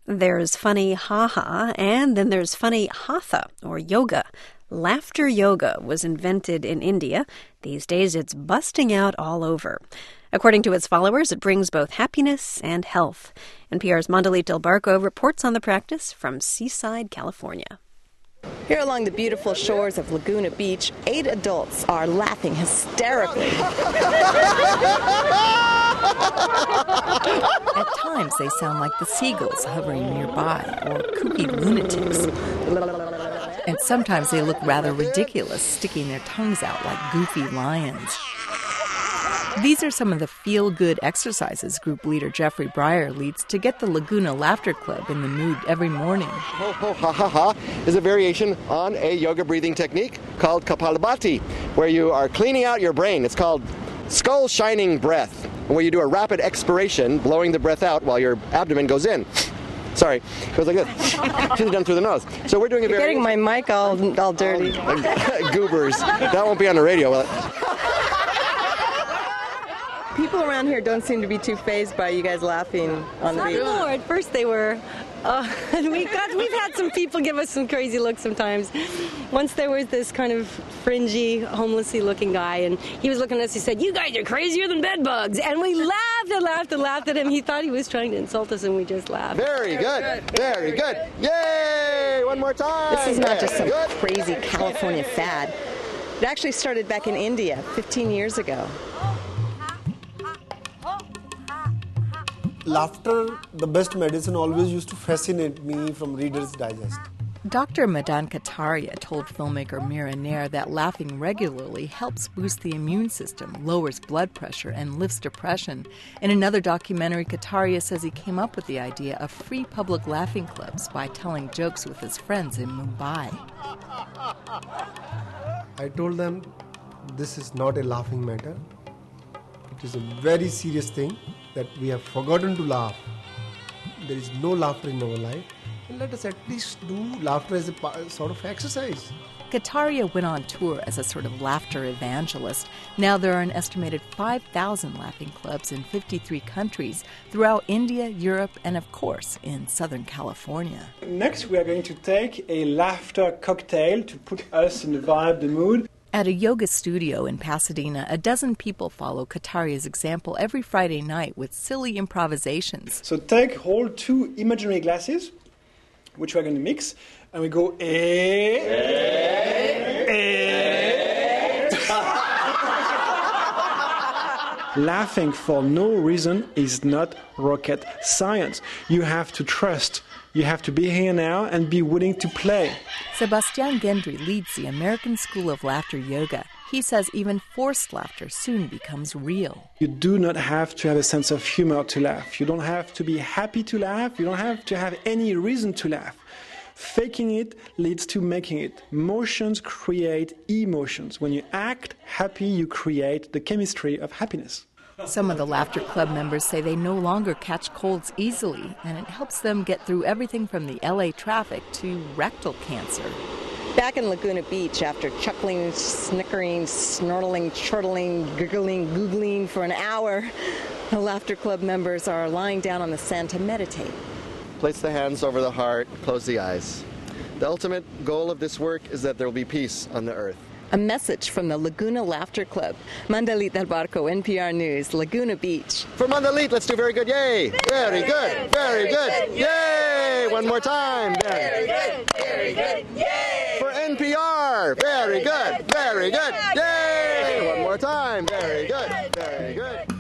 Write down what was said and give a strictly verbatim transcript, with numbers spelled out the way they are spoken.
There's funny ha-ha, and then there's funny hatha, or yoga. Laughter yoga was invented in India. These days it's busting out all over. According to its followers, it brings both happiness and health. N P R's Mandalit Del Barco reports on the practice from Seaside, California. Here along the beautiful shores of Laguna Beach, eight adults are laughing hysterically. At times, they sound like the seagulls hovering nearby or kooky lunatics. And sometimes they look rather ridiculous, sticking their tongues out like goofy lions. These are some of the feel-good exercises group leader Jeffrey Breyer leads to get the Laguna Laughter Club in the mood every morning. Ho, ho, ha, ha, ha is a variation on a yoga breathing technique called Kapalabhati, where you are cleaning out your brain. It's called skull shining breath, where you do a rapid expiration, blowing the breath out while your abdomen goes in. Sorry, it goes like this. Should have done through the nose. So we're doing a You're very... getting my mic all, all dirty. Um, goobers. That won't be on the radio, will it? People around here don't seem to be too fazed by you guys laughing on the beach. No, at first they were. Uh, and we got, we've had some people give us some crazy looks sometimes. Once there was this kind of fringy, homelessy looking guy, and he was looking at us, he said, "You guys are crazier than bed bugs." And we laughed and laughed and laughed at him. He thought he was trying to insult us, and we just laughed. Very good. Very good. Yay! One more time. This is not just some good. crazy California fad. It actually started back in India fifteen years ago. Laughter, the best medicine, always used to fascinate me from Reader's Digest. Doctor Madan Kataria told filmmaker Mira Nair that laughing regularly helps boost the immune system, lowers blood pressure, and lifts depression. In another documentary, Kataria says he came up with the idea of free public laughing clubs by telling jokes with his friends in Mumbai. I told them, this is not a laughing matter. It is a very serious thing that we have forgotten to laugh. There is no laughter in our life. And let us at least do laughter as a sort of exercise. Kataria went on tour as a sort of laughter evangelist. Now there are an estimated five thousand laughing clubs in fifty-three countries throughout India, Europe, and of course in Southern California. Next we are going to take a laughter cocktail to put us in the vibe, the mood. At a yoga studio in Pasadena, a dozen people follow Kataria's example every Friday night with silly improvisations. So take hold two imaginary glasses, which we're going to mix, and we go eh, eh, eh. Laughing for no reason is not rocket science. You have to trust. You have to be here now and be willing to play. Sebastian Gendry leads the American School of Laughter Yoga. He says even forced laughter soon becomes real. You do not have to have a sense of humor to laugh. You don't have to be happy to laugh. You don't have to have any reason to laugh. Faking it leads to making it. Motions create emotions. When you act happy, you create the chemistry of happiness. Some of the Laughter Club members say they no longer catch colds easily, and it helps them get through everything from the L A traffic to rectal cancer. Back in Laguna Beach, after chuckling, snickering, snortling, chortling, giggling, googling for an hour, the Laughter Club members are lying down on the sand to meditate. Place the hands over the heart, close the eyes. The ultimate goal of this work is that there will be peace on the earth. A message from the Laguna Laughter Club. Mandalit Del Barco, N P R News, Laguna Beach. For Mandalit, let's do very good. Yay! Very good. Very good. Yay! One more time. Very good. Very good. Yay! For N P R. Very good. Very good. Yay! One more time. Very good. Very good.